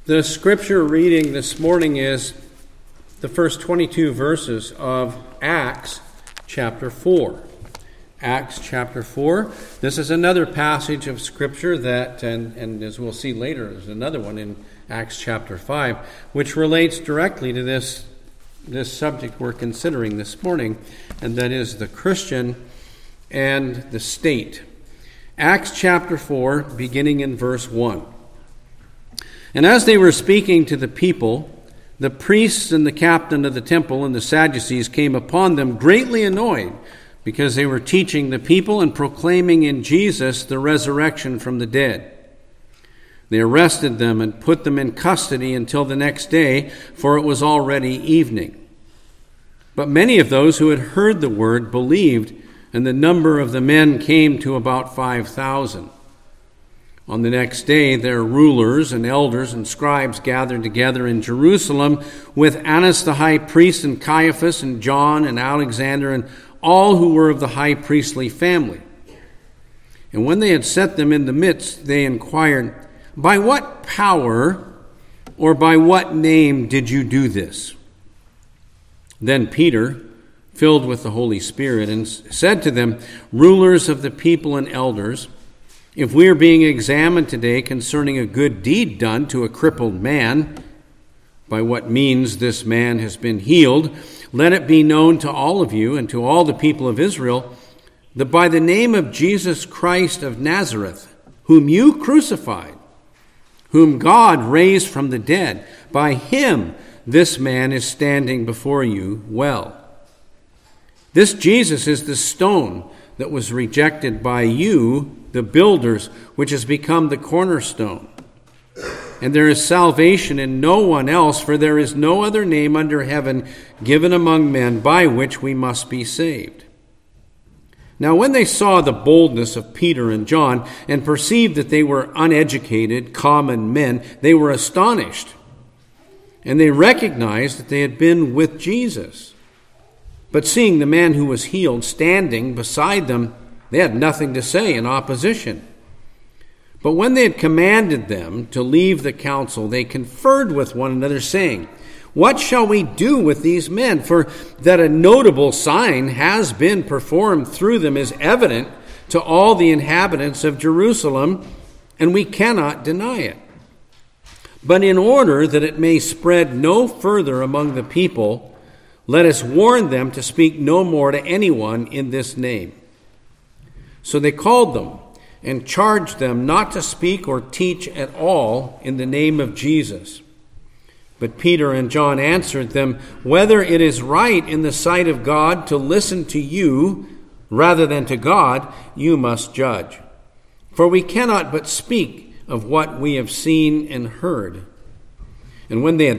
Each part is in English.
The scripture reading this morning is the first 22 verses of Acts chapter 4. Acts chapter 4. This is another passage of scripture that, and as we'll see later, there's another one in Acts chapter 5, which relates directly to this subject we're considering this morning, and that is the Christian and the state. Acts chapter 4, beginning in verse 1. And as they were speaking to the people, the priests and the captain of the temple and the Sadducees came upon them greatly annoyed, because they were teaching the people and proclaiming in Jesus the resurrection from the dead. They arrested them and put them in custody until the next day, for it was already evening. But many of those who had heard the word believed, and the number of the men came to about 5,000. On the next day, their rulers and elders and scribes gathered together in Jerusalem with Annas the high priest and Caiaphas and John and Alexander and all who were of the high priestly family. And when they had set them in the midst, they inquired, "By what power or by what name did you do this?" Then Peter, filled with the Holy Spirit, and said to them, "Rulers of the people and elders, if we are being examined today concerning a good deed done to a crippled man, by what means this man has been healed, let it be known to all of you and to all the people of Israel that by the name of Jesus Christ of Nazareth, whom you crucified, whom God raised from the dead, by him this man is standing before you well. This Jesus is the stone that was rejected by you, the builders, which has become the cornerstone. And there is salvation in no one else, for there is no other name under heaven given among men by which we must be saved." Now when they saw the boldness of Peter and John and perceived that they were uneducated, common men, they were astonished. And they recognized that they had been with Jesus. But seeing the man who was healed standing beside them, they had nothing to say in opposition. But when they had commanded them to leave the council, they conferred with one another, saying, "What shall we do with these men? For that a notable sign has been performed through them is evident to all the inhabitants of Jerusalem, and we cannot deny it. But in order that it may spread no further among the people, let us warn them to speak no more to anyone in this name." So they called them and charged them not to speak or teach at all in the name of Jesus. But Peter and John answered them, "Whether it is right in the sight of God to listen to you rather than to God, you must judge. For we cannot but speak of what we have seen and heard." And when they had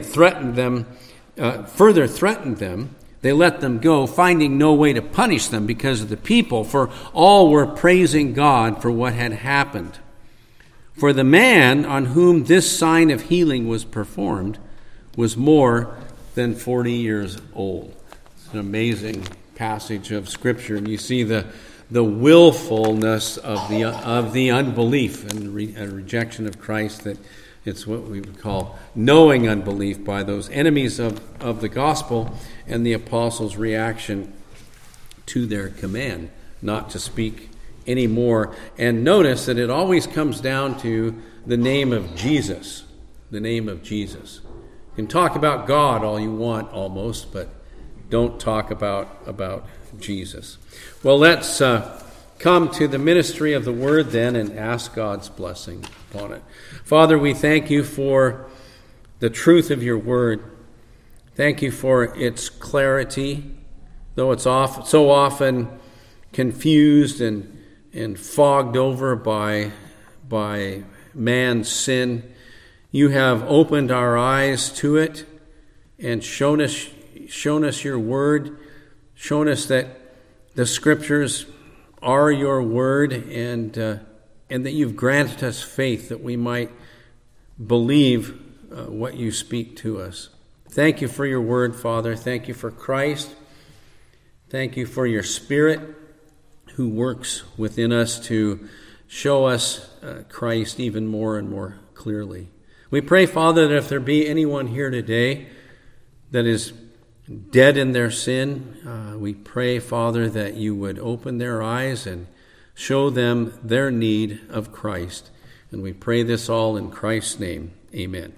further threatened them, they let them go, finding no way to punish them because of the people, for all were praising God for what had happened. For the man on whom this sign of healing was performed was more than 40 years old. It's an amazing passage of Scripture, and you see the willfulness of the unbelief and rejection of Christ, that it's what we would call knowing unbelief by those enemies of the gospel, and the apostles' reaction to their command not to speak anymore. And notice that it always comes down to the name of Jesus. The name of Jesus. You can talk about God all you want almost, but don't talk about Jesus. Well, let's come to the ministry of the word then and ask God's blessing upon it. Father, we thank you for the truth of your word. Thank you for its clarity, though it's so often confused and fogged over by man's sin. You have opened our eyes to it and shown us your word, shown us that the Scriptures are your word, and that you've granted us faith that we might believe what you speak to us. Thank you for your word, Father. Thank you for Christ. Thank you for your Spirit who works within us to show us Christ even more and more clearly. We pray, Father, that if there be anyone here today that is dead in their sin, we pray, Father, that you would open their eyes and show them their need of Christ. And we pray this all in Christ's name. Amen.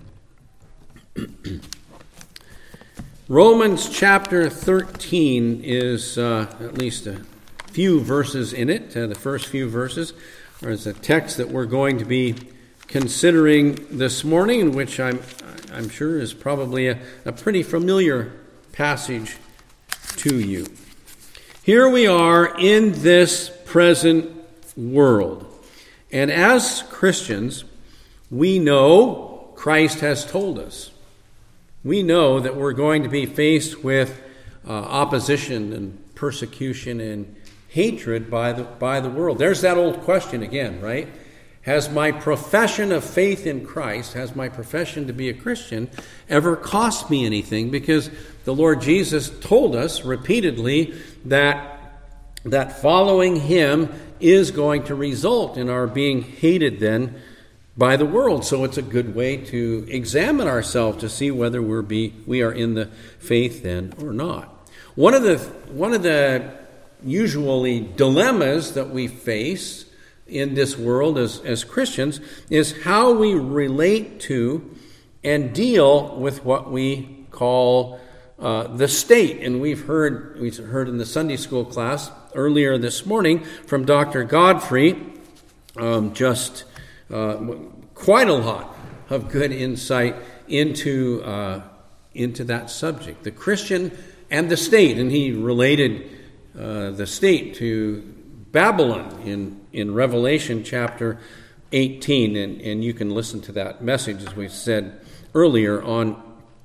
Romans chapter 13 is at least a few verses in it. The first few verses are a text that we're going to be considering this morning, which I'm sure is probably a pretty familiar passage to you. Here we are in this present world. And as Christians, we know Christ has told us. We know that we're going to be faced with opposition and persecution and hatred by the world. There's that old question again, right? Has my profession of faith in Christ, has my profession to be a Christian ever cost me anything? Because the Lord Jesus told us repeatedly that following him is going to result in our being hated then by the world. So it's a good way to examine ourselves to see whether we are in the faith then or not. One of the usually dilemmas that we face in this world as Christians is how we relate to and deal with what we call the state. And we heard in the Sunday school class earlier this morning from Dr. Godfrey quite a lot of good insight into that subject, the Christian and the state. And he related the state to Babylon in Revelation chapter 18, and you can listen to that message, as we said earlier, on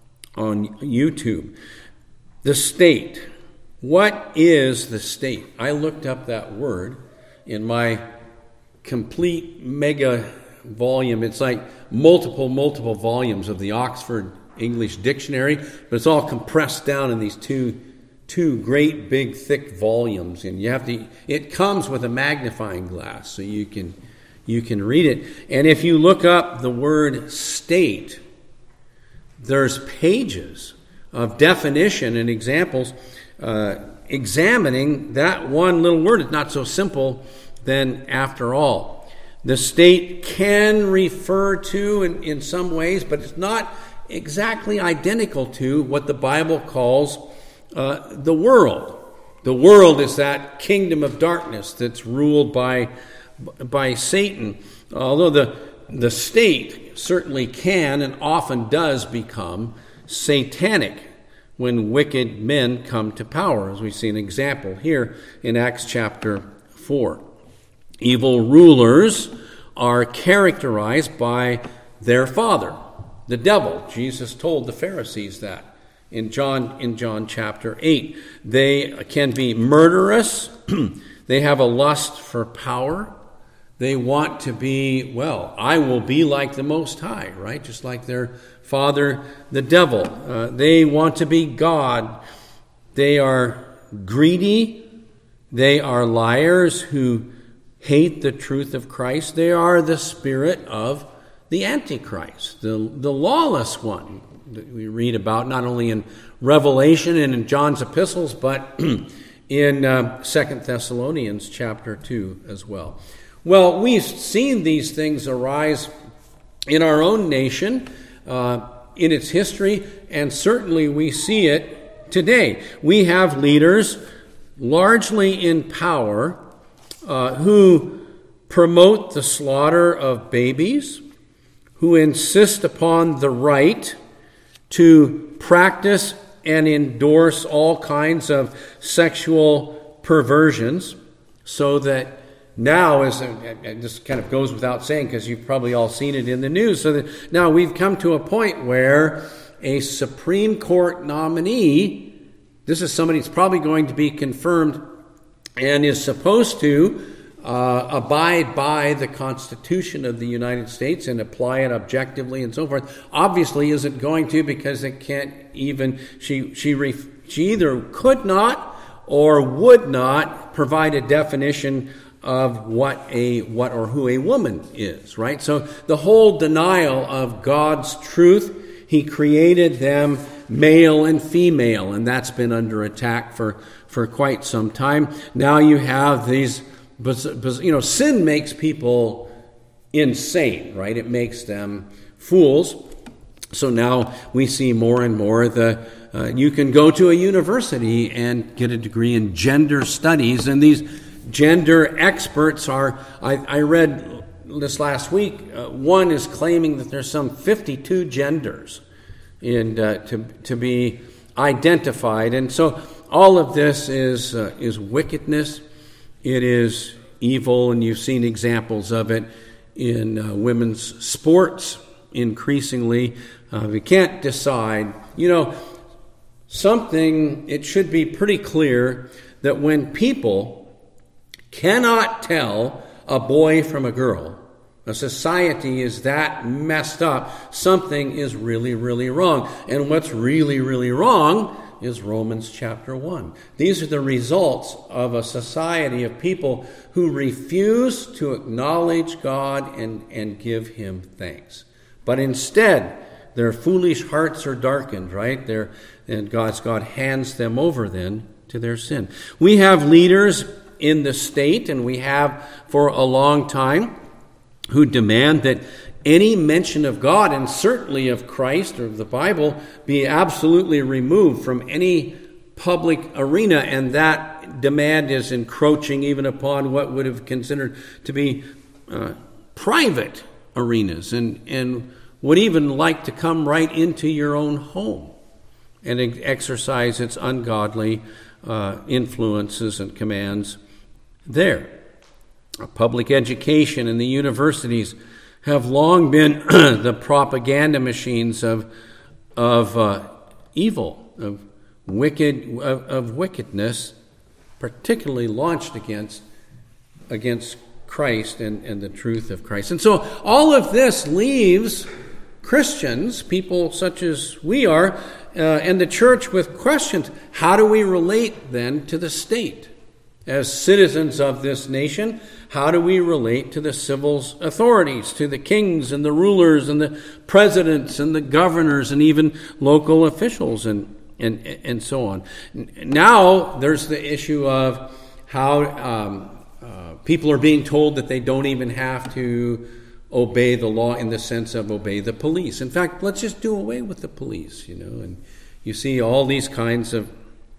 YouTube. The state. What is the state? I looked up that word in my complete mega volume. It's like multiple volumes of the Oxford English Dictionary, but it's all compressed down in these two great big thick volumes, and it comes with a magnifying glass so you can read it. And if you look up the word state, there's pages of definition and examples examining that one little word. It's not so simple then after all. The state can refer to in some ways, but it's not exactly identical to what the Bible calls the world. The world is that kingdom of darkness that's ruled by Satan. Although the state certainly can and often does become satanic when wicked men come to power, as we see an example here in Acts chapter 4. Evil rulers are characterized by their father, the devil. Jesus told the Pharisees that. In John chapter 8, they can be murderous. They have a lust for power. They want to be, I will be like the Most High, right? Just like their father, the devil. They want to be God. They are greedy. They are liars who hate the truth of Christ. They are the spirit of the Antichrist, the lawless one that we read about not only in Revelation and in John's epistles, but in 2 Thessalonians chapter 2 as well. Well, we've seen these things arise in our own nation, in its history, and certainly we see it today. We have leaders largely in power who promote the slaughter of babies, who insist upon the right to practice and endorse all kinds of sexual perversions, so that now, it just kind of goes without saying because you've probably all seen it in the news, so that now we've come to a point where a Supreme Court nominee, this is somebody that's probably going to be confirmed and is supposed to abide by the Constitution of the United States and apply it objectively and so forth, obviously isn't going to, because it can't even, she either could not or would not provide a definition of what or who a woman is, right? So the whole denial of God's truth, he created them male and female, and that's been under attack for quite some time. Now you have these, sin makes people insane, right? It makes them fools. So now we see more and more you can go to a university and get a degree in gender studies, and these gender experts I read this last week, one is claiming that there's some 52 genders to be identified. And so all of this is wickedness. It is evil, and you've seen examples of it in women's sports increasingly. We can't decide. It should be pretty clear that when people cannot tell a boy from a girl, a society is that messed up, something is really, really wrong. And what's really, really wrong is Romans chapter 1. These are the results of a society of people who refuse to acknowledge God and give him thanks. But instead, their foolish hearts are darkened, right? And God hands them over then to their sin. We have leaders in the state, and we have for a long time, who demand that any mention of God, and certainly of Christ or of the Bible, be absolutely removed from any public arena, and that demand is encroaching even upon what would have considered to be private arenas, and would even like to come right into your own home and exercise its ungodly influences and commands there. Public education and the universities have long been the propaganda machines of evil, of wickedness, particularly launched against Christ and the truth of Christ. And so all of this leaves Christians, people such as we are, and the church with questions. How do we relate then to the state? As citizens of this nation, how do we relate to the civil authorities, to the kings and the rulers and the presidents and the governors and even local officials and so on? Now there's the issue of how people are being told that they don't even have to obey the law in the sense of obey the police. In fact, let's just do away with the police, and you see all these kinds of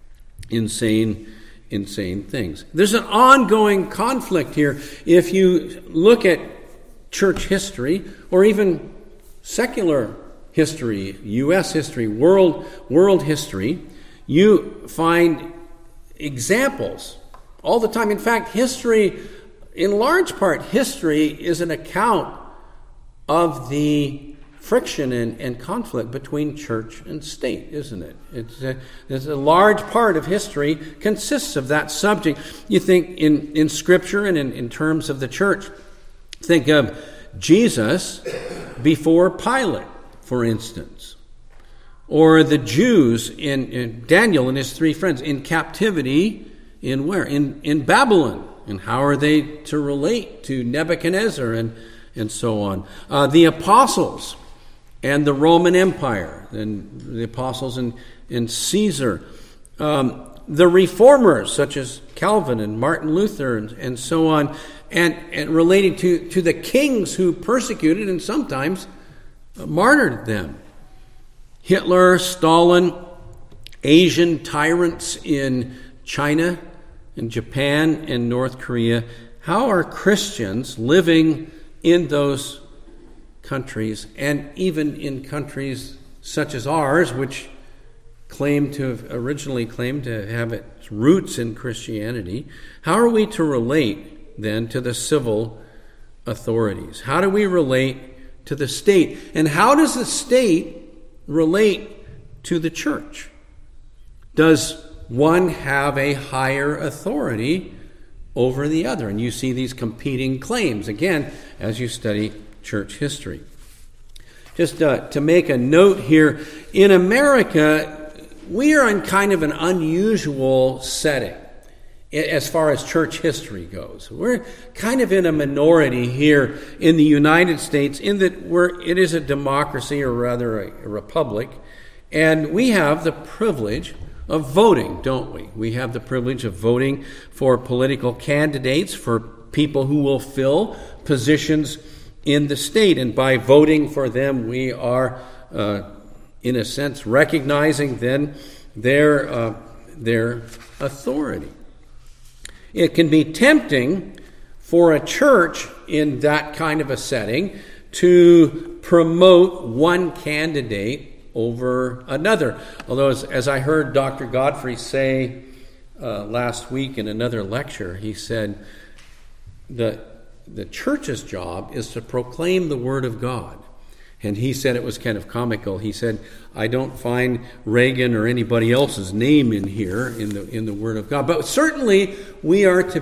insane things. There's an ongoing conflict here. If you look at church history, or even secular history, U.S. history, world history, you find examples all the time. In fact, history, in large part, history is an account of the friction and conflict between church and state, isn't it? It's a large part of history consists of that subject. You think in Scripture and in terms of the church, think of Jesus before Pilate, for instance, or the Jews in Daniel and his three friends in captivity in where? In Babylon. And how are they to relate to Nebuchadnezzar and so on? The apostles and the Roman Empire, and the apostles and Caesar. The reformers, such as Calvin and Martin Luther and so on, and relating to the kings who persecuted and sometimes martyred them. Hitler, Stalin, Asian tyrants in China, in Japan, and North Korea. How are Christians living in those countries, and even in countries such as ours, which originally claimed to have its roots in Christianity? How are we to relate then to the civil authorities? How do we relate to the state? And how does the state relate to the church? Does one have a higher authority over the other? And you see these competing claims, again, as you study church history. Just to make a note here, in America, we are in kind of an unusual setting as far as church history goes. We're kind of in a minority here in the United States in that it is a democracy, or rather a republic, and we have the privilege of voting, don't we? We have the privilege of voting for political candidates, for people who will fill positions in the state, and by voting for them, we are, in a sense, recognizing then their authority. It can be tempting for a church in that kind of a setting to promote one candidate over another. Although, as I heard Dr. Godfrey say last week in another lecture, he said the church's job is to proclaim the Word of God. And he said, it was kind of comical, he said, I don't find Reagan or anybody else's name in here in the Word of God. But certainly we are to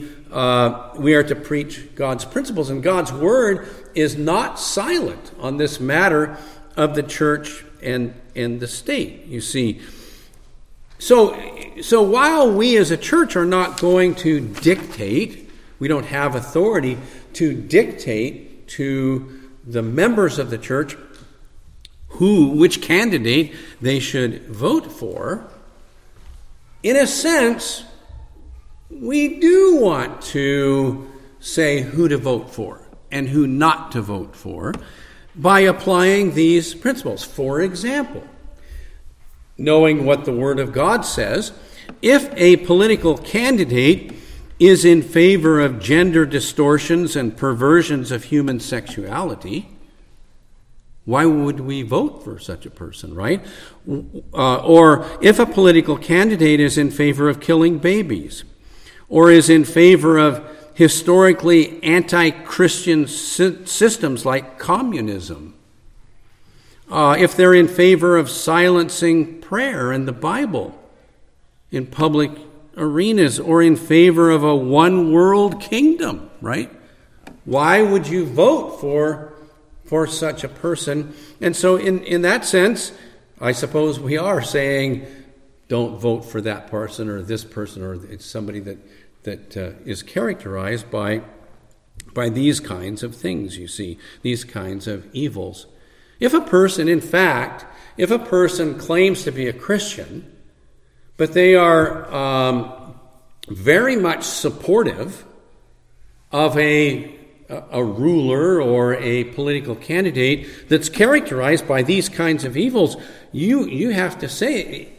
preach God's principles, and God's Word is not silent on this matter of the church and the state, you see. So while we as a church are not going to dictate, we don't have authority to dictate to the members of the church which candidate they should vote for, in a sense, we do want to say who to vote for and who not to vote for by applying these principles. For example, knowing what the Word of God says, if a political candidate is in favor of gender distortions and perversions of human sexuality, why would we vote for such a person, right? Or if a political candidate is in favor of killing babies, or is in favor of historically anti-Christian systems like communism, if they're in favor of silencing prayer and the Bible in public arenas, or in favor of a one-world kingdom, right? Why would you vote for such a person? And so in that sense, I suppose we are saying, don't vote for that person or this person, or it's somebody that is characterized by these kinds of things, you see, these kinds of evils. If a person claims to be a Christian, but they are very much supportive of a ruler or a political candidate that's characterized by these kinds of evils, you have to say,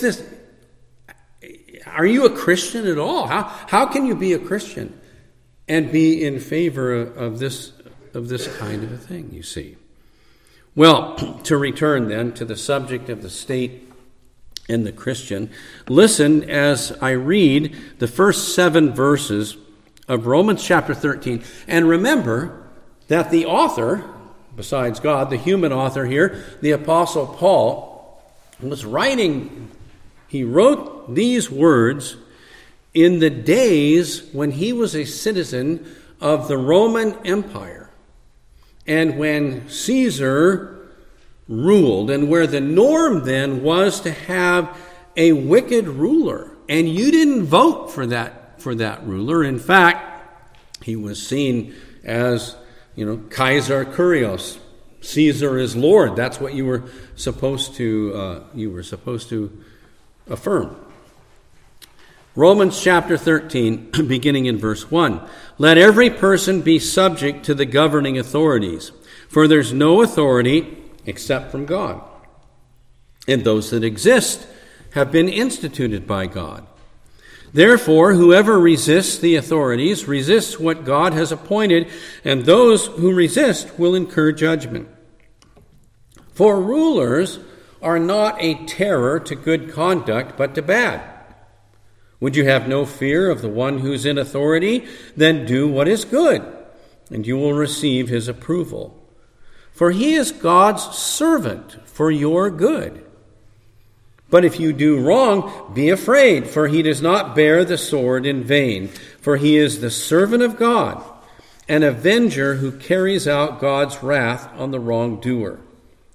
are you a Christian at all? How can you be a Christian and be in favor of this kind of a thing, you see? Well, to return then to the subject of the state and the Christian, listen as I read the first 7 verses of Romans chapter 13. And remember that the author, besides God, the human author here, the Apostle Paul, he wrote these words in the days when he was a citizen of the Roman Empire, and when Caesar ruled, and where the norm then was to have a wicked ruler, and you didn't vote for that ruler. In fact, he was seen as, Kaiser Kurios, Caesar is Lord. That's what you were supposed to affirm. Romans chapter 13, beginning in verse 1. Let every person be subject to the governing authorities, for there's no authority except from God. And those that exist have been instituted by God. Therefore, whoever resists the authorities resists what God has appointed, and those who resist will incur judgment. For rulers are not a terror to good conduct, but to bad. Would you have no fear of the one who's in authority? Then do what is good, and you will receive his approval. For he is God's servant for your good. But if you do wrong, be afraid, for he does not bear the sword in vain. For he is the servant of God, an avenger who carries out God's wrath on the wrongdoer.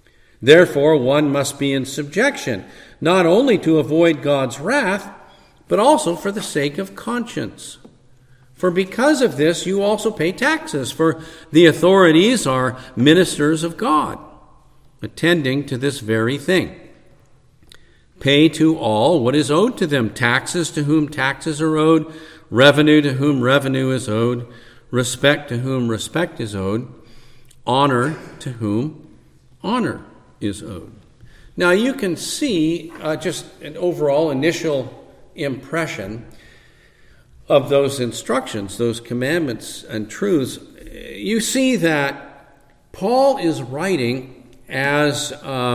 Therefore, one must be in subjection, not only to avoid God's wrath, but also for the sake of conscience. For because of this, you also pay taxes, for the authorities are ministers of God, attending to this very thing. Pay to all what is owed to them, taxes to whom taxes are owed, revenue to whom revenue is owed, respect to whom respect is owed, honor to whom honor is owed. Now you can see just an overall initial impression of those instructions, those commandments and truths. You see that Paul is writing as,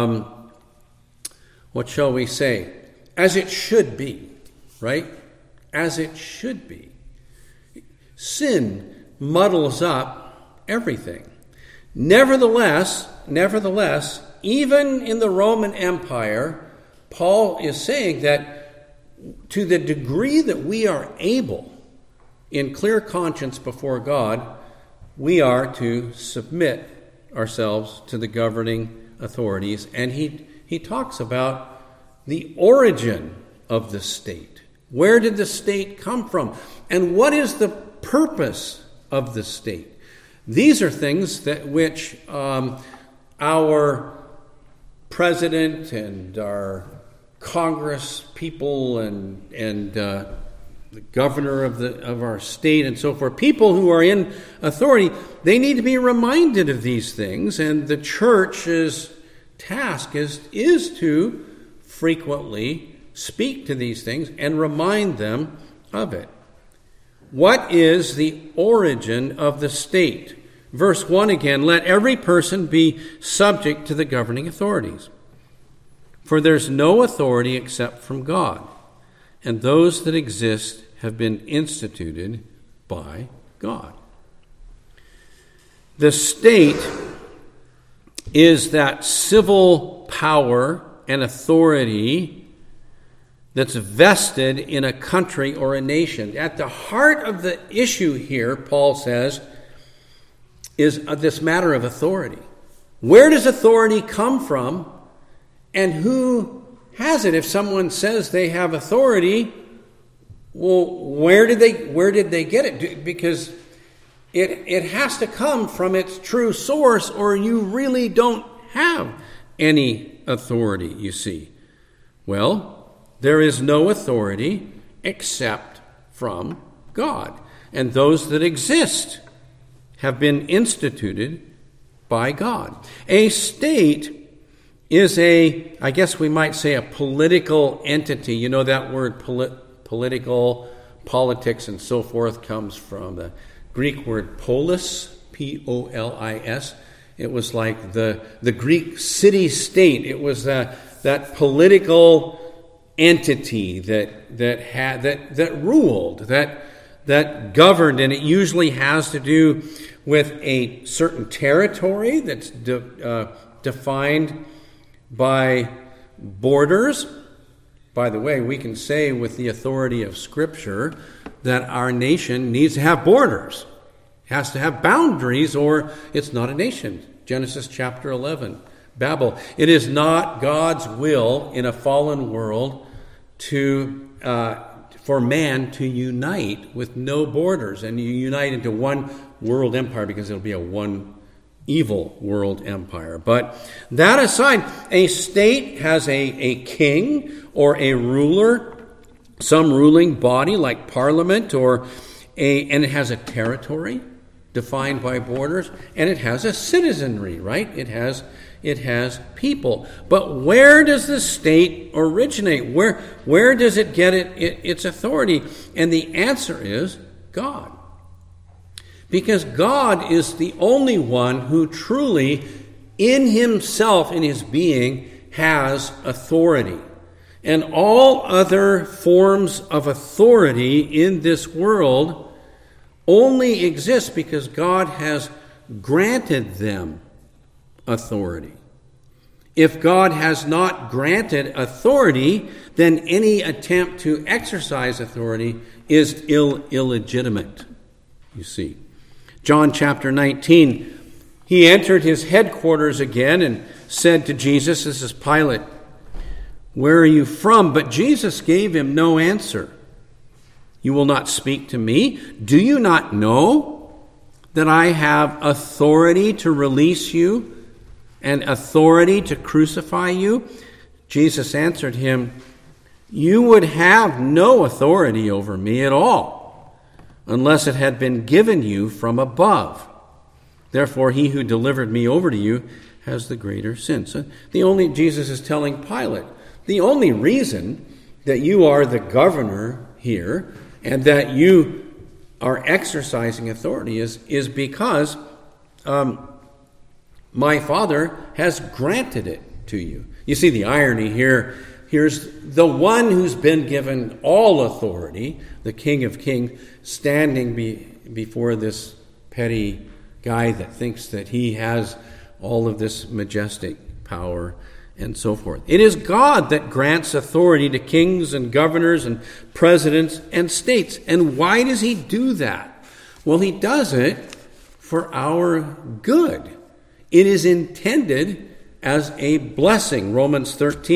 what shall we say, as it should be, right? As it should be. Sin muddles up everything. Nevertheless, even in the Roman Empire, Paul is saying that to the degree that we are able, in clear conscience before God, we are to submit ourselves to the governing authorities. And he talks about the origin of the state. Where did the state come from? And what is the purpose of the state? These are things that which our president and our Congress people and the governor of our state and so forth, people who are in authority, they need to be reminded of these things, and the church's task is to frequently speak to these things and remind them of it. What is the origin of the state? Verse 1 again, let every person be subject to the governing authorities. For there's no authority except from God, and those that exist have been instituted by God. The state is that civil power and authority that's vested in a country or a nation. At the heart of the issue here, Paul says, is this matter of authority. Where does authority come from? And who has it? If someone says they have authority, well, where did they get it? Because it has to come from its true source, or you really don't have any authority, you see. Well, there is no authority except from God. And those that exist have been instituted by God. A state is I guess we might say, a political entity. You know that word political, politics, and so forth comes from the Greek word polis, P-O-L-I-S. It was like the Greek city-state. It was that political entity that ruled, that governed, and it usually has to do with a certain territory that's defined by borders. By the way, we can say with the authority of Scripture that our nation needs to have borders. It has to have boundaries, or it's not a nation. Genesis chapter 11, Babel. It is not God's will in a fallen world for man to unite with no borders, and you unite into one world empire, because it'll be a one evil world empire. But that aside, a state has a king or a ruler, some ruling body like parliament, and it has a territory defined by borders, and it has a citizenry, right? It has people. But where does the state originate? Where does it get its authority? And the answer is God. Because God is the only one who truly, in himself, in his being, has authority. And all other forms of authority in this world only exist because God has granted them authority. If God has not granted authority, then any attempt to exercise authority is illegitimate, you see. John chapter 19, he entered his headquarters again and said to Jesus, this is Pilate, "Where are you from?" But Jesus gave him no answer. You will not speak to me? Do you not know that I have authority to release you and authority to crucify you?" Jesus answered him, "You would have no authority over me at all, unless it had been given you from above. Therefore, he who delivered me over to you has the greater sin." So Jesus is telling Pilate, the only reason that you are the governor here and that you are exercising authority is because my Father has granted it to you. You see the irony here. Here's the one who's been given all authority, the King of Kings, standing before this petty guy that thinks that he has all of this majestic power and so forth. It is God that grants authority to kings and governors and presidents and states. And why does he do that? Well, he does it for our good. It is intended as a blessing. Romans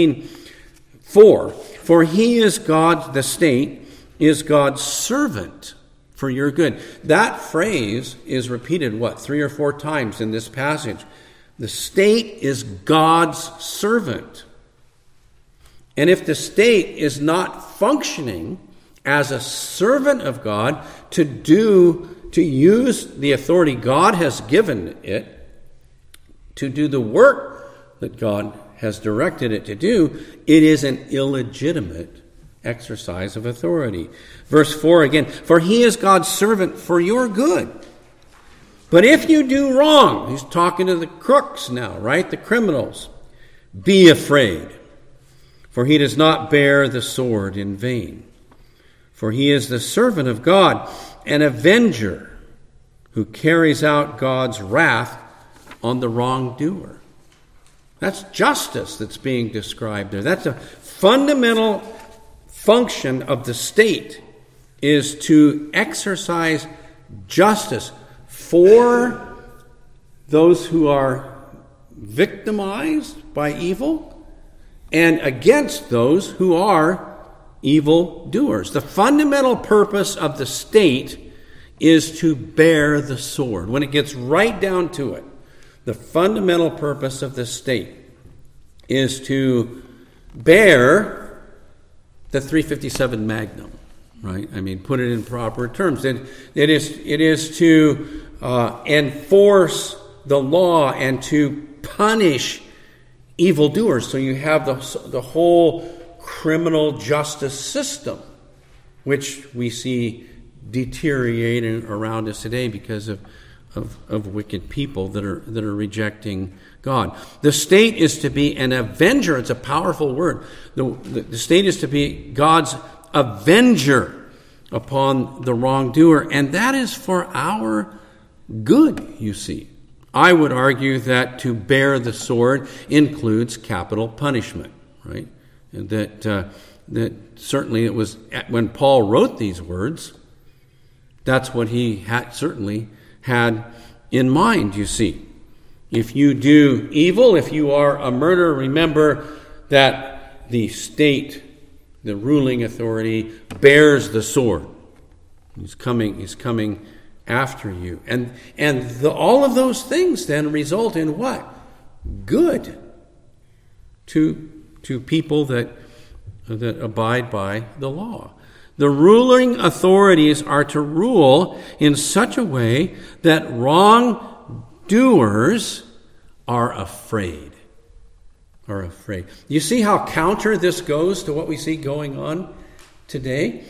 13:4. For he is God, the state is God's servant for your good. That phrase is repeated, 3 or 4 times in this passage. The state is God's servant. And if the state is not functioning as a servant of God to use the authority God has given it, to do the work that God has directed it to do, it is an illegitimate exercise of authority. Verse 4 again, for he is God's servant for your good. But if you do wrong, he's talking to the crooks now, right? The criminals. Be afraid, for he does not bear the sword in vain. For he is the servant of God, an avenger who carries out God's wrath on the wrongdoer. That's justice that's being described there. That's a fundamental function of the state, is to exercise justice for those who are victimized by evil and against those who are evil doers. The fundamental purpose of the state is to bear the sword. When it gets right down to it, the fundamental purpose of the state is to bear the 357 Magnum, right? I mean, put it in proper terms. It is to enforce the law and to punish evildoers. So you have the whole criminal justice system, which we see deteriorating around us today because of wicked people that are rejecting God. The state is to be an avenger. It's a powerful word. The state is to be God's avenger upon the wrongdoer, and that is for our good, you see. I would argue that to bear the sword includes capital punishment, right? And that certainly it was, when Paul wrote these words, that's what he certainly had in mind, you see. If you do evil, if you are a murderer, remember that the state, the ruling authority, bears the sword. He's coming after you. And all of those things then result in what? Good to people that abide by the law. The ruling authorities are to rule in such a way that wrongdoers are afraid. You see how counter this goes to what we see going on today?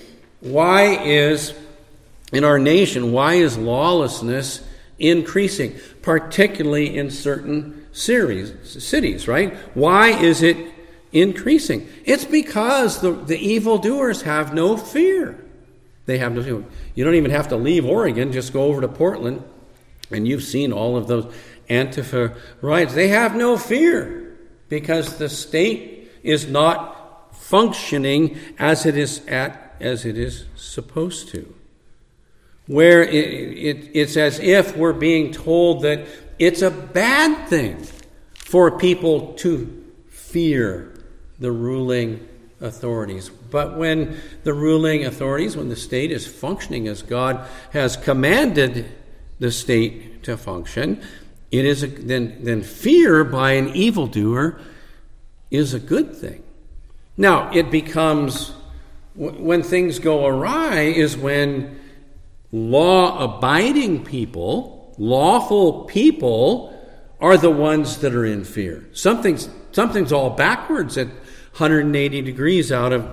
In our nation, why is lawlessness increasing, particularly in certain cities, right? Why is it increasing? It's because the evildoers have no fear. They have no fear. You don't even have to leave Oregon. Just go over to Portland, and you've seen all of those Antifa riots. They have no fear because the state is not functioning as it is supposed to. Where it's as if we're being told that it's a bad thing for people to fear the ruling authorities. But when the ruling authorities, when the state is functioning as God has commanded the state to function, it is then fear by an evildoer is a good thing. Now, it becomes, when things go awry, is when law-abiding people, lawful people, are the ones that are in fear. Something's all backwards at 180 degrees out of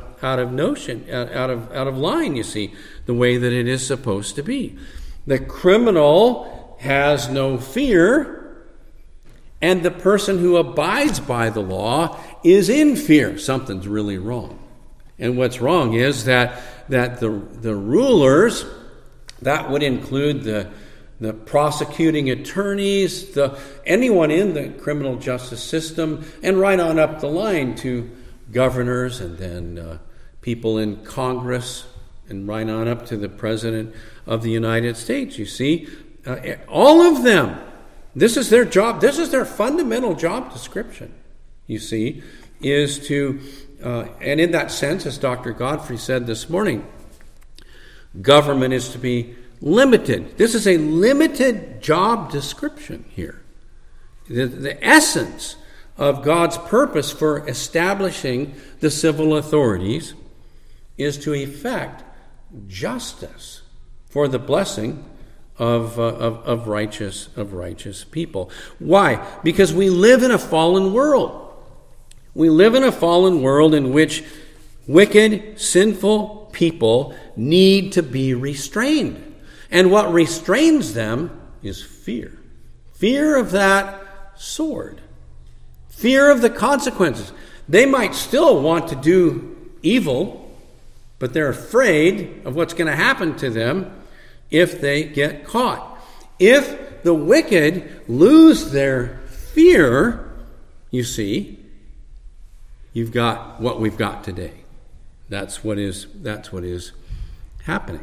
line, you see, the way that it is supposed to be. The criminal has no fear, and the person who abides by the law is in fear. Something's really wrong. And what's wrong is that the rulers, that would include the prosecuting attorneys, anyone in the criminal justice system, and right on up the line to governors and then people in Congress, and right on up to the President of the United States. You see, all of them, this is their job, this is their fundamental job description, you see, is to, and in that sense, as Dr. Godfrey said this morning, government is to be limited. This is a limited job description here. The essence of God's purpose for establishing the civil authorities is to effect justice for the blessing of righteous people. Why? Because we live in a fallen world. We live in a fallen world in which wicked, sinful people need to be restrained. And what restrains them is fear. Fear of that sword. Fear of the consequences. They might still want to do evil, but they're afraid of what's going to happen to them if they get caught. If the wicked lose their fear, you see, you've got what we've got today. That's what is happening.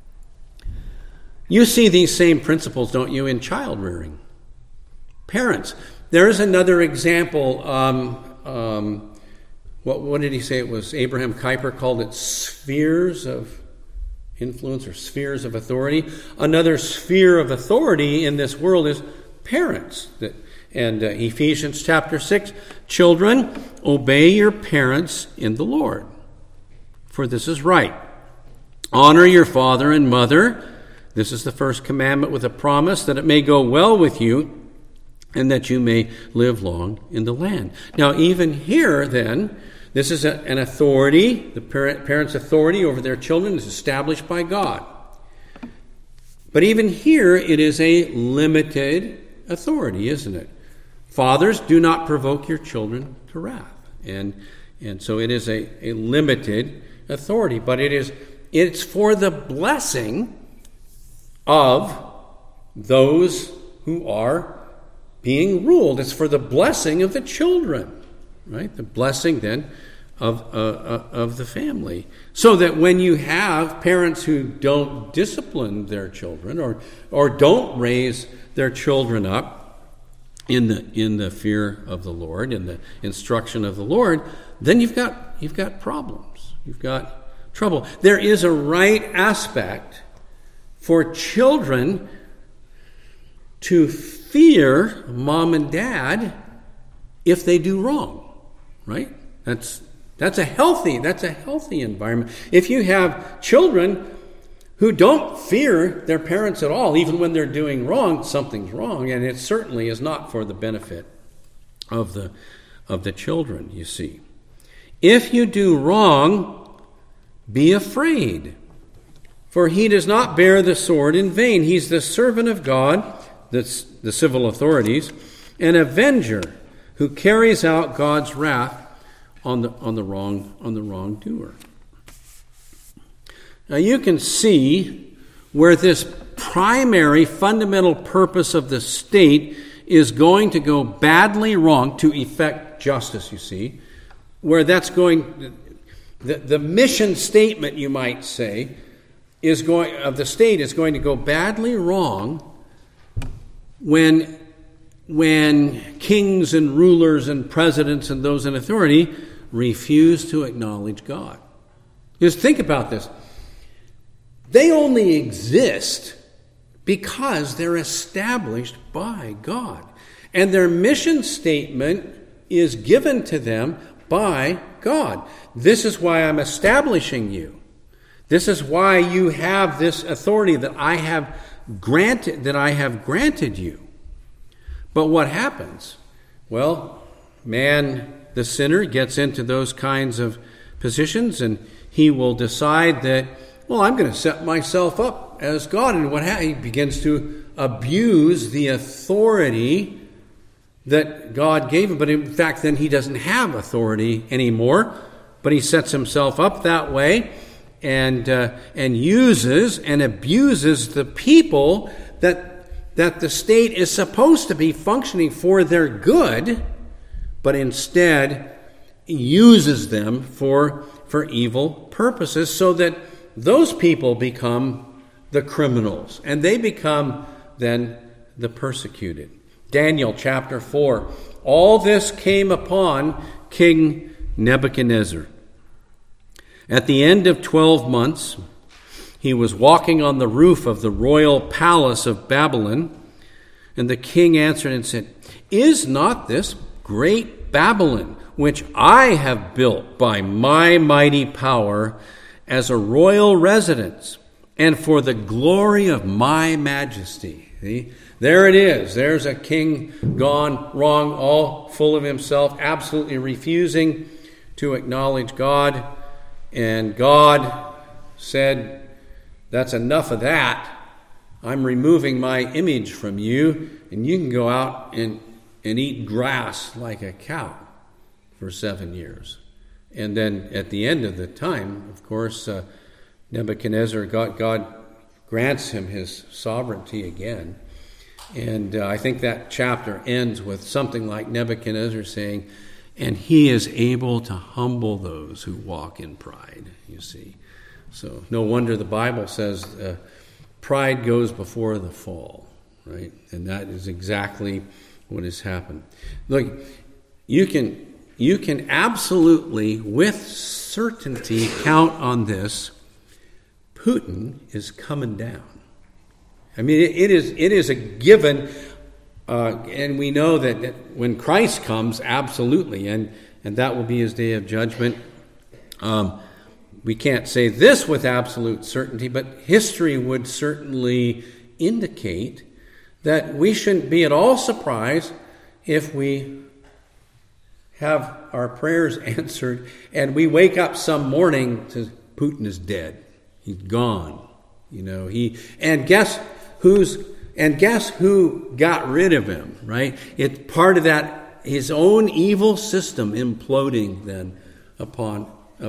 You see these same principles, don't you, in child rearing? Parents. There is another example. What did he say it was? Abraham Kuyper called it spheres of influence or spheres of authority. Another sphere of authority in this world is parents. And Ephesians chapter 6, children, obey your parents in the Lord, for this is right. Honor your father and mother. This is the first commandment with a promise that it may go well with you and that you may live long in the land. Now, even here, then, this is an authority. The parents' authority over their children is established by God. But even here, it is a limited authority, isn't it? Fathers, do not provoke your children to wrath. And so it is a limited authority, but it's for the blessing of those who are being ruled. It's for the blessing of the children, right? The blessing then of the family. So that when you have parents who don't discipline their children or don't raise their children up in the fear of the Lord, in the instruction of the Lord, then you've got problems. You've got trouble. There is a right aspect for children to fear mom and dad if they do wrong, right? That's a healthy environment. If you have children who don't fear their parents at all, even when they're doing wrong, something's wrong, and it certainly is not for the benefit of the children, you see. If you do wrong, be afraid, for he does not bear the sword in vain. He's the servant of God, that's the civil authorities, an avenger who carries out God's wrath on the wrongdoer. Now you can see where this primary fundamental purpose of the state is going to go badly wrong to effect justice, you see, where that's going, the mission statement, you might say, of the state is going to go badly wrong when kings and rulers and presidents and those in authority refuse to acknowledge God. Just think about this. They only exist because they're established by God. And their mission statement is given to them by God. This is why I'm establishing you. This is why you have this authority that I have granted you. But what happens? Well, man, the sinner, gets into those kinds of positions, and he will decide that, well, I'm going to set myself up as God. And he begins to abuse the authority that God gave him. But in fact, then he doesn't have authority anymore, but he sets himself up that way and uses and abuses the people that the state is supposed to be functioning for their good, but instead uses them for evil purposes, so that those people become the criminals, and they become then the persecuted. Daniel chapter 4. All this came upon King Nebuchadnezzar. At the end of 12 months, he was walking on the roof of the royal palace of Babylon, and the king answered and said, "Is not this great Babylon, which I have built by my mighty power, as a royal residence, and for the glory of my majesty?" See? There it is. There's a king gone wrong, all full of himself, absolutely refusing to acknowledge God. And God said, "That's enough of that. I'm removing my image from you, and you can go out and eat grass like a cow for 7 years." And then at the end of the time, of course, Nebuchadnezzar, God grants him his sovereignty again. And I think that chapter ends with something like Nebuchadnezzar saying, "And he is able to humble those who walk in pride," you see. So no wonder the Bible says pride goes before the fall, right? And that is exactly what has happened. Look, you can absolutely, with certainty, count on this. Putin is coming down. I mean, it is a given, and we know that when Christ comes, absolutely, and that will be his day of judgment. We can't say this with absolute certainty, but history would certainly indicate that we shouldn't be at all surprised if we have our prayers answered and we wake up some morning to Putin is dead. He's gone. You know, and guess who got rid of him, right? It's part of that, his own evil system imploding then upon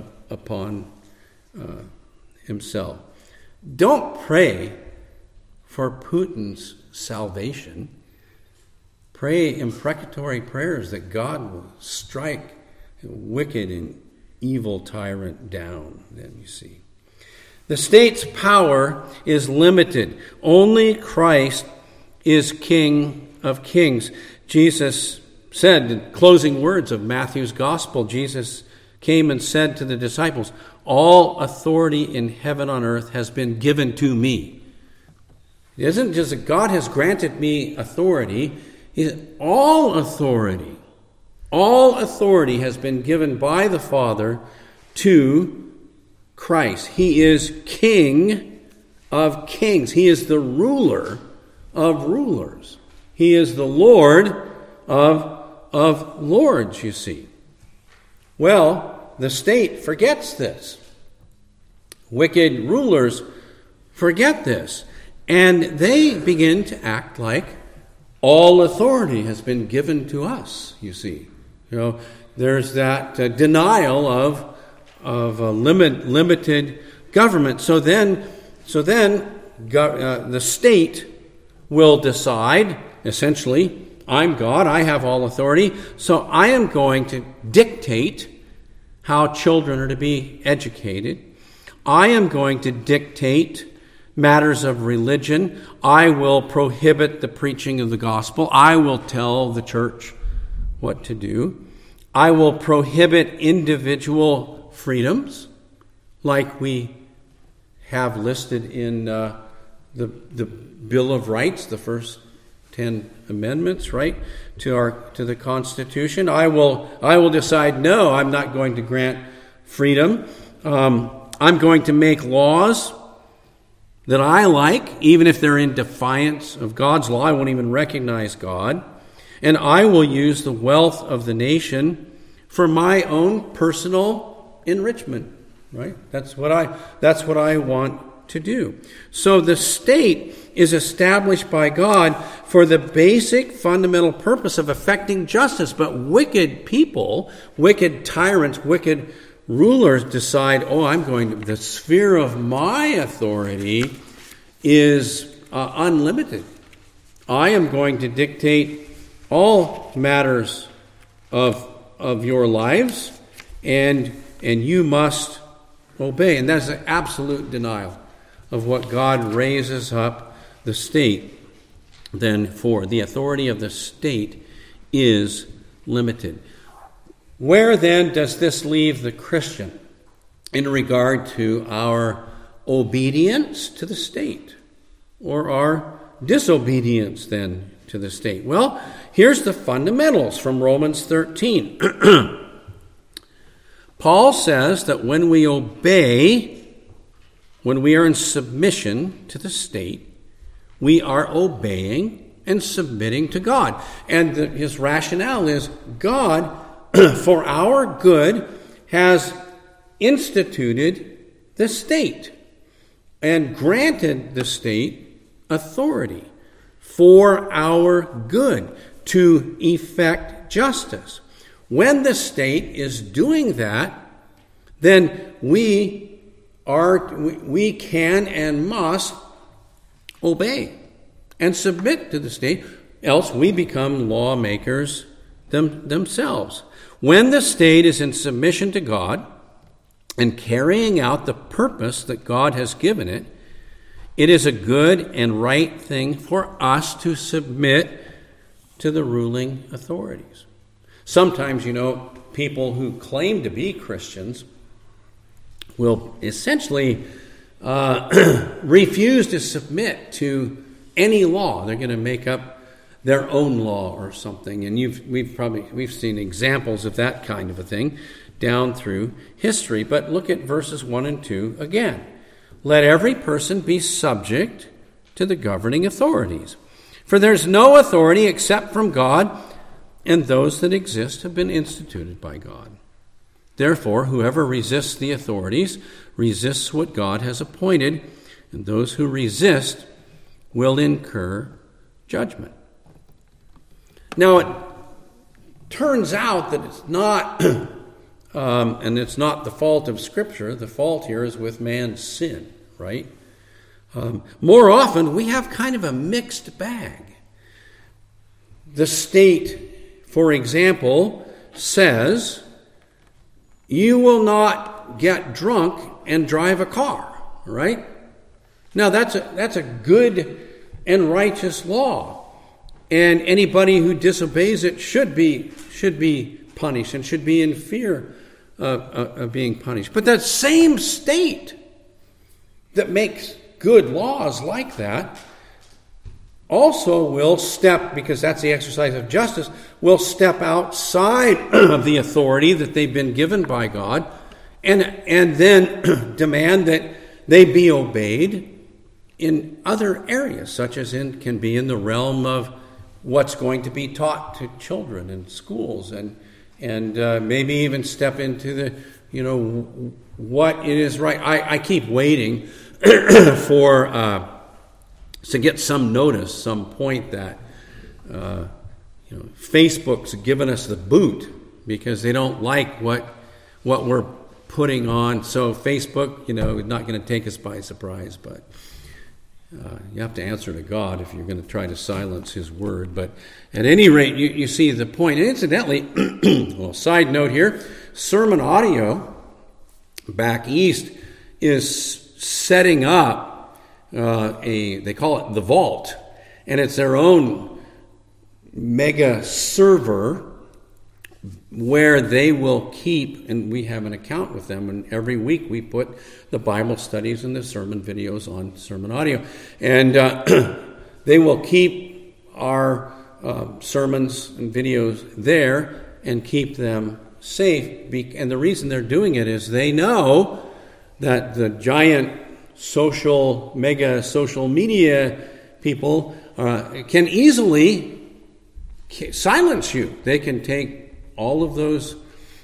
himself. Don't pray for Putin's salvation. Pray imprecatory prayers that God will strike a wicked and evil tyrant down, then you see. The state's power is limited. Only Christ is King of Kings. Jesus said, in closing words of Matthew's Gospel, Jesus came and said to the disciples, "All authority in heaven and on earth has been given to me." It isn't just that God has granted me authority. All authority has been given by the Father to Christ. He is King of Kings. He is the ruler of rulers. He is the Lord of lords, you see. Well, the state forgets this. Wicked rulers forget this. And they begin to act like all authority has been given to us, you see. You know, there's that denial of a limited government. So then the state will decide, essentially, I'm God, I have all authority, so I am going to dictate how children are to be educated. I am going to dictate matters of religion. I will prohibit the preaching of the gospel. I will tell the church what to do. I will prohibit individual freedoms, like we have listed in the Bill of Rights, the first 10 amendments, right, to the Constitution. I will decide, no, I'm not going to grant freedom. I'm going to make laws that I like, even if they're in defiance of God's law. I won't even recognize God. And I will use the wealth of the nation for my own personal enrichment, right? That's what I want to do. So the state is established by God for the basic fundamental purpose of effecting justice. But wicked people, wicked tyrants, wicked rulers decide, the sphere of my authority is unlimited. I am going to dictate all matters of your lives, and you must obey. And that's an absolute denial of what God raises up the state then for. The authority of the state is limited. Where then does this leave the Christian in regard to our obedience to the state, or our disobedience then to the state? Well, here's the fundamentals from Romans 13. Paul says that when we obey, when we are in submission to the state, we are obeying and submitting to God. And his rationale is God, for our good, has instituted the state and granted the state authority for our good to effect justice. When the state is doing that, then we can and must obey and submit to the state, else we become lawmakers themselves. When the state is in submission to God and carrying out the purpose that God has given it, it is a good and right thing for us to submit to the ruling authorities. Sometimes, people who claim to be Christians will essentially refuse to submit to any law. They're going to make up their own law or something. And we've seen examples of that kind of a thing down through history. But look at verses 1 and 2 again. Let every person be subject to the governing authorities. For there's no authority except from God, and those that exist have been instituted by God. Therefore, whoever resists the authorities resists what God has appointed, and those who resist will incur judgment. Now, it turns out that it's not, and it's not the fault of Scripture. The fault here is with man's sin, right? More often, we have kind of a mixed bag. The state, for example, says, you will not get drunk and drive a car, right? Now, that's a good and righteous law. And anybody who disobeys it should be punished and should be in fear of being punished. But that same state that makes good laws like that also will step, because that's the exercise of justice, will step outside of the authority that they've been given by God and then demand that they be obeyed in other areas, such as can be in the realm of what's going to be taught to children in schools, and maybe even step into the, what it is right. I keep waiting for to get some notice, some point that Facebook's given us the boot because they don't like what we're putting on. So Facebook, is not going to take us by surprise, but you have to answer to God if you're going to try to silence His word. But at any rate, you see the point. And incidentally, well, side note here, Sermon Audio back east is setting up they call it the Vault, and it's their own mega server where they will keep, and we have an account with them, and every week we put the Bible studies and the sermon videos on Sermon Audio. And they will keep our sermons and videos there and keep them safe. And the reason they're doing it is they know that the giant mega social media people can easily silence you. They can take all of those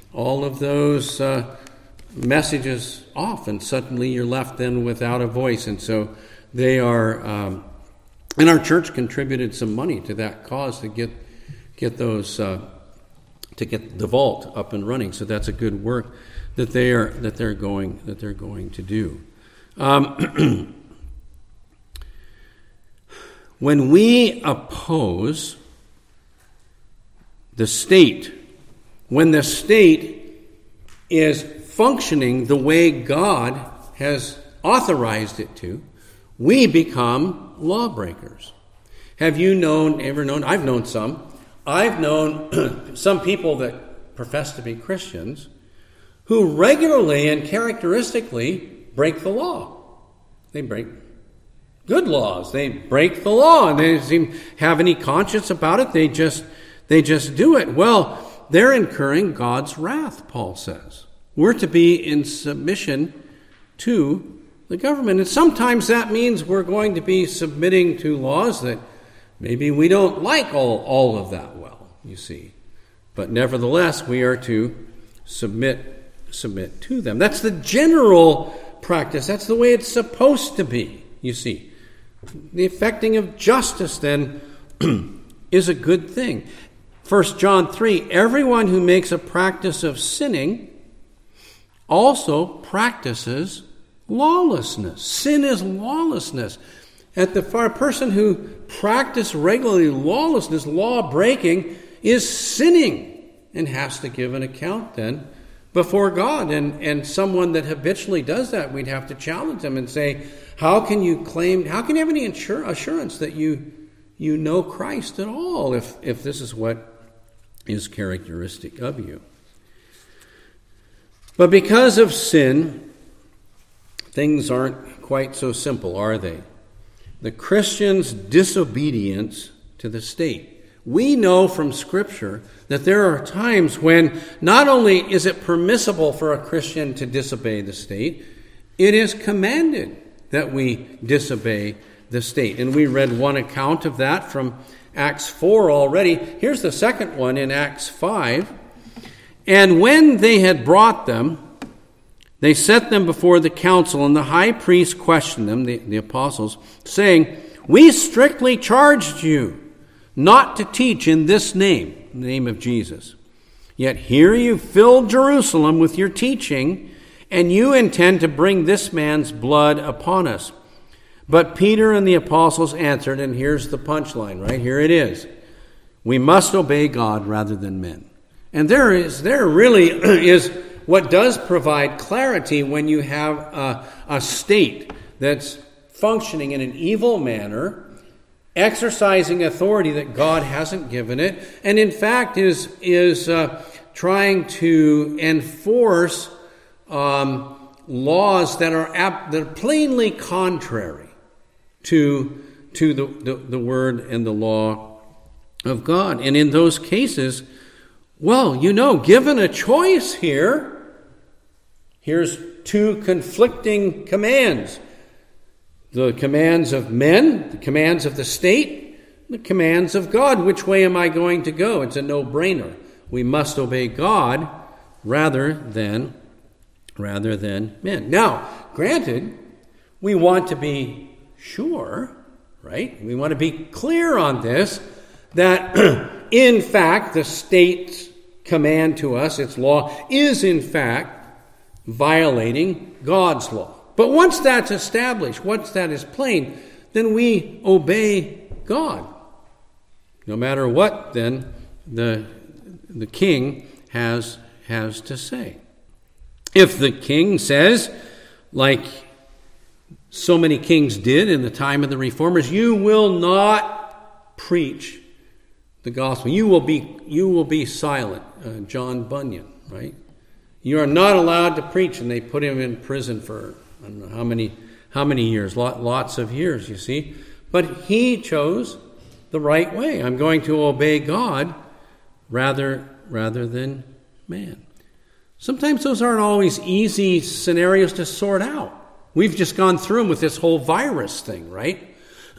messages off, and suddenly you're left then without a voice. And so they are, and our church contributed some money to that cause to get those to get the vault up and running. So that's a good work that they're going to do. When we oppose the state, when the state is functioning the way God has authorized it to, we become lawbreakers. Have you ever known, I've known some. I've known some people that profess to be Christians who regularly and characteristically break the law. They break good laws. They break the law, and they don't seem to have any conscience about it. They just do it. Well, they're incurring God's wrath, Paul says. We're to be in submission to the government. And sometimes that means we're going to be submitting to laws that maybe we don't like all of that well, you see. But nevertheless, we are to submit to them. That's the general practice. That's the way it's supposed to be, you see. The effecting of justice, then, is a good thing. 1 John 3, everyone who makes a practice of sinning also practices lawlessness. Sin is lawlessness. A person who practices regularly lawlessness, law breaking, is sinning and has to give an account then before God. And someone that habitually does that, we'd have to challenge them and say, how can you have any assurance that you know Christ at all if this is what is characteristic of you? But because of sin, things aren't quite so simple, are they? The Christian's disobedience to the state. We know from Scripture that there are times when not only is it permissible for a Christian to disobey the state, it is commanded that we disobey the state. And we read one account of that from Acts 4 already. Here's the second one in Acts 5. And when they had brought them, they set them before the council, and the high priest questioned them, the apostles, saying, we strictly charged you not to teach in this name, the name of Jesus. Yet here you filled Jerusalem with your teaching, and you intend to bring this man's blood upon us. But Peter and the apostles answered, and here's the punchline, right? Here it is. We must obey God rather than men. And there really is what does provide clarity when you have a state that's functioning in an evil manner, exercising authority that God hasn't given it, and in fact is trying to enforce laws that are plainly contrary to the word and the law of God. And in those cases, well, given a choice here's two conflicting commands. The commands of men, the commands of the state, the commands of God. Which way am I going to go? It's a no-brainer. We must obey God rather than men. Now, granted, we want to be sure, right? We want to be clear on this, that in fact the state's command to us, its law, is in fact violating God's law. But once that's established, once that is plain, then we obey God. No matter what, then, the king has to say. If the king says, like so many kings did in the time of the reformers, you will not preach the gospel. You will be silent. John Bunyan, right? You are not allowed to preach, and they put him in prison for I don't know how many years, lots of years, you see. But he chose the right way. I'm going to obey God rather than man. Sometimes those aren't always easy scenarios to sort out. We've just gone through them with this whole virus thing, right?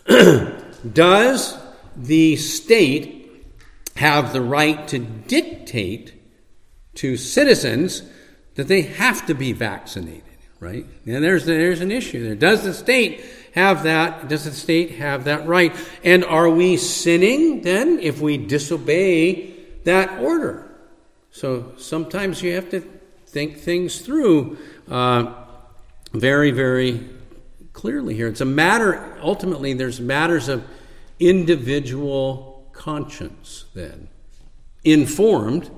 Does the state have the right to dictate to citizens that they have to be vaccinated, right? And there's an issue there. Does the state have that? Does the state have that right? And are we sinning then if we disobey that order? So sometimes you have to think things through very, very clearly here. It's a matter, ultimately, there's matters of individual conscience then, informed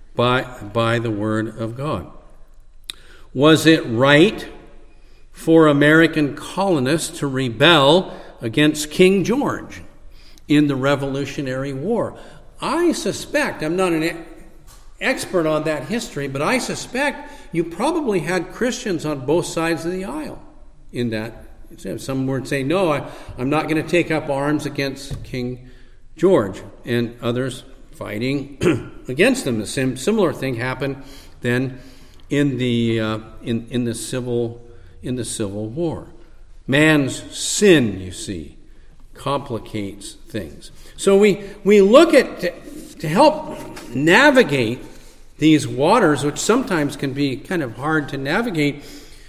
by the Word of God. Was it right for American colonists to rebel against King George in the Revolutionary War? I suspect, I'm not an expert on that history, but I suspect you probably had Christians on both sides of the aisle in that. Some would say, no, I'm not going to take up arms against King George, and others fighting against them. The similar thing happened then in the Civil War. Man's sin, you see, complicates things. So we look at to help navigate these waters, which sometimes can be kind of hard to navigate.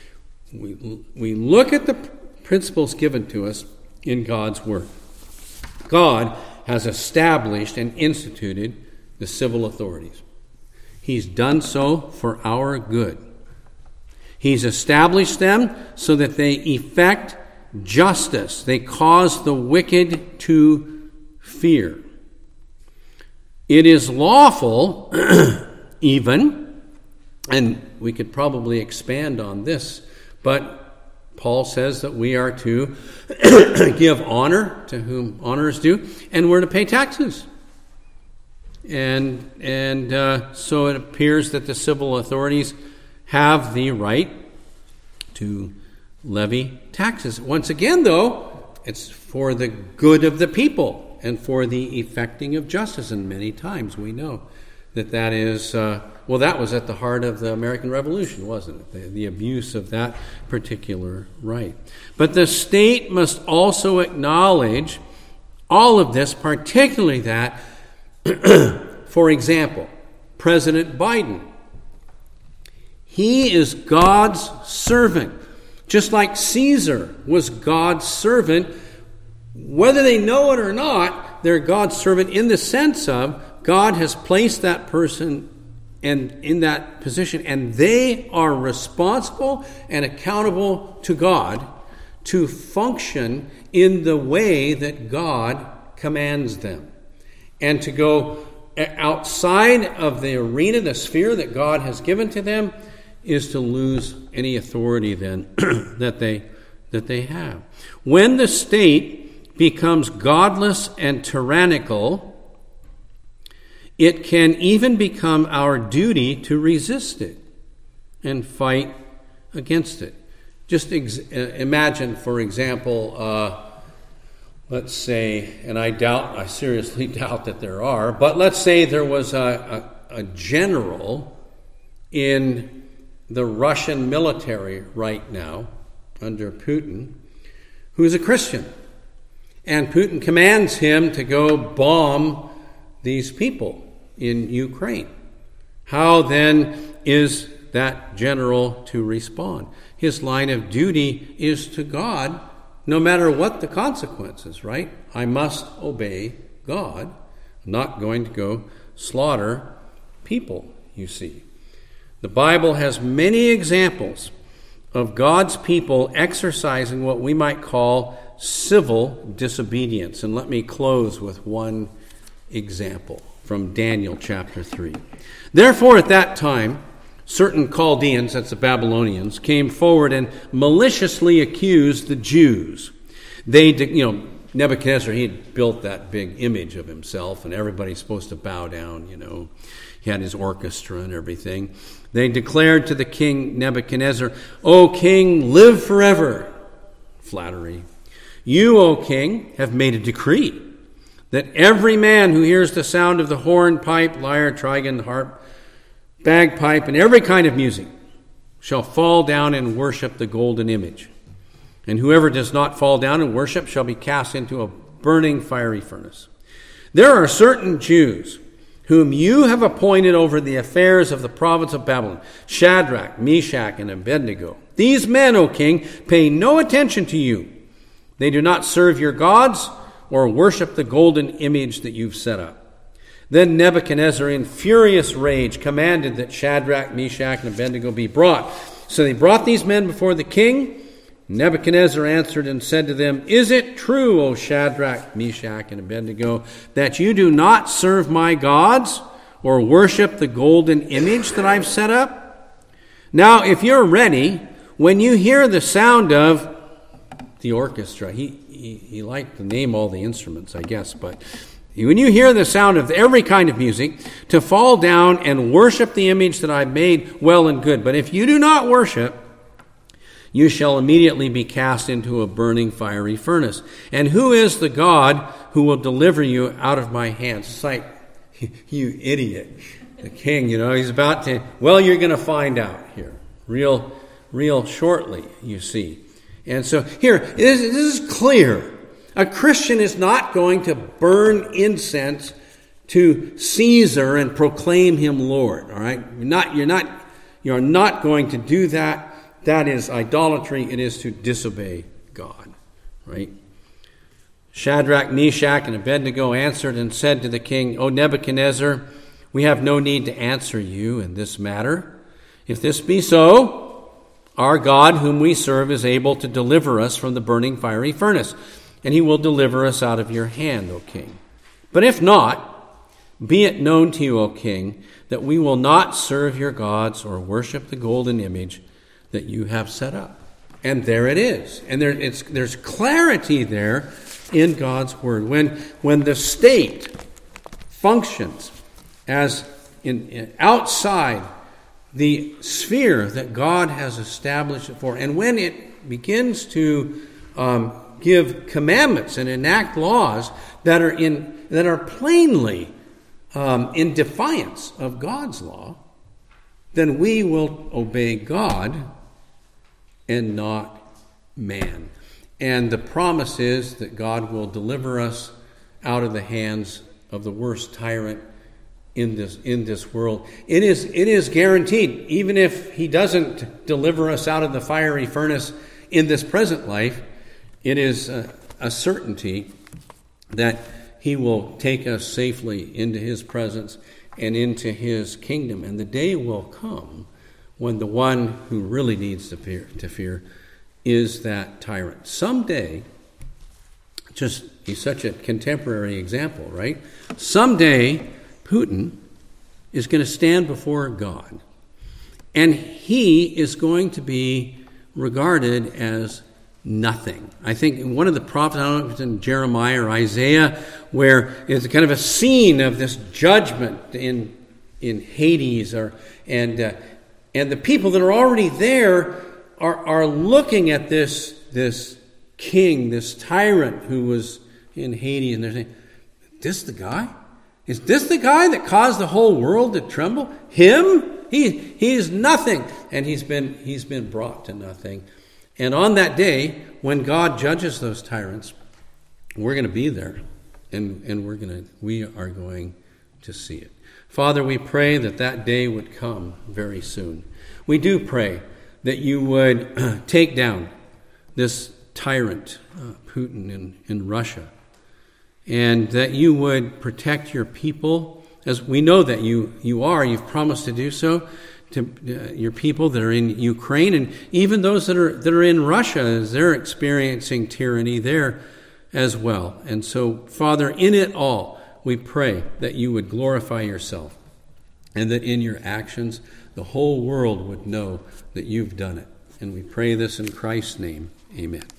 We look at the principles given to us in God's Word. God has established and instituted the civil authorities. He's done so for our good. He's established them so that they effect justice. They cause the wicked to fear. It is lawful, even, and we could probably expand on this, but Paul says that we are to give honor to whom honor is due, and we're to pay taxes. And so it appears that the civil authorities have the right to levy taxes. Once again, though, it's for the good of the people and for the effecting of justice. And many times we know that is, that was at the heart of the American Revolution, wasn't it? The abuse of that particular right. But the state must also acknowledge all of this, particularly that, for example, President Biden, he is God's servant. Just like Caesar was God's servant, whether they know it or not, they're God's servant in the sense of God has placed that person and in that position, and they are responsible and accountable to God to function in the way that God commands them, and to go outside of the arena, the sphere that God has given to them, is to lose any authority then that they have. When the state becomes godless and tyrannical, it can even become our duty to resist it and fight against it. Just imagine, for example, let's say, and I seriously doubt that there are, but let's say there was a general in the Russian military right now, under Putin, who's a Christian. And Putin commands him to go bomb these people in Ukraine. How then is that general to respond? His line of duty is to God, no matter what the consequences, right? I must obey God. I'm not going to go slaughter people, you see. The Bible has many examples of God's people exercising what we might call civil disobedience. And let me close with one example from Daniel chapter 3. Therefore, at that time, certain Chaldeans, that's the Babylonians, came forward and maliciously accused the Jews. They, Nebuchadnezzar, he had built that big image of himself, and everybody's supposed to bow down, He had his orchestra and everything. They declared to the king Nebuchadnezzar, "O king, live forever." Flattery. "You, O king, have made a decree that every man who hears the sound of the horn, pipe, lyre, trigon, harp, bagpipe, and every kind of music shall fall down and worship the golden image. And whoever does not fall down and worship shall be cast into a burning fiery furnace. There are certain Jews whom you have appointed over the affairs of the province of Babylon, Shadrach, Meshach, and Abednego. These men, O king, pay no attention to you. They do not serve your gods or worship the golden image that you've set up." Then Nebuchadnezzar, in furious rage, commanded that Shadrach, Meshach, and Abednego be brought. So they brought these men before the king. Nebuchadnezzar answered and said to them, "Is it true, O Shadrach, Meshach, and Abednego, that you do not serve my gods or worship the golden image that I've set up? Now, if you're ready, when you hear the sound of the orchestra," he liked to name all the instruments, I guess, but when you hear the sound of every kind of music, to fall down and worship the image that I've made, well and good. But if you do not worship, you shall immediately be cast into a burning fiery furnace. And who is the God who will deliver you out of my hands?" It's like, you idiot. The king, he's about to, well, you're going to find out here. Real shortly, you see. And so here, this is clear. A Christian is not going to burn incense to Caesar and proclaim him Lord. All right? You're not going to do that. That is idolatry. It is to disobey God, right? Shadrach, Meshach, and Abednego answered and said to the king, "O Nebuchadnezzar, we have no need to answer you in this matter. If this be so, our God whom we serve is able to deliver us from the burning fiery furnace, and he will deliver us out of your hand, O king. But if not, be it known to you, O king, that we will not serve your gods or worship the golden image that you have set up." And there it is. And there's clarity there in God's word. When the state functions as outside the sphere that God has established it for, and when it begins to give commandments and enact laws that are plainly in defiance of God's law, then we will obey God and not man. And the promise is that God will deliver us out of the hands of the worst tyrant in this world. It is guaranteed, even if he doesn't deliver us out of the fiery furnace in this present life, it is a certainty that he will take us safely into his presence and into his kingdom. And the day will come when the one who really needs to fear is that tyrant. Someday, he's such a contemporary example, right? Someday, Putin is going to stand before God, and he is going to be regarded as nothing. I think one of the prophets, I don't know if it's in Jeremiah or Isaiah, where it's kind of a scene of this judgment in Hades, and the people that are already there are looking at this king, this tyrant who was in Hades, and they're saying, "This the guy? Is this the guy that caused the whole world to tremble? Him? He's nothing." And he's been brought to nothing. And on that day, when God judges those tyrants, we're going to be there, and we are going to see it. Father, we pray that day would come very soon. We do pray that you would take down this tyrant, Putin, in Russia, and that you would protect your people, as we know that you've promised to do so, to your people that are in Ukraine, and even those that are in Russia, as they're experiencing tyranny there as well. And so, Father, in it all, we pray that you would glorify yourself, and that in your actions, the whole world would know that you've done it. And we pray this in Christ's name. Amen.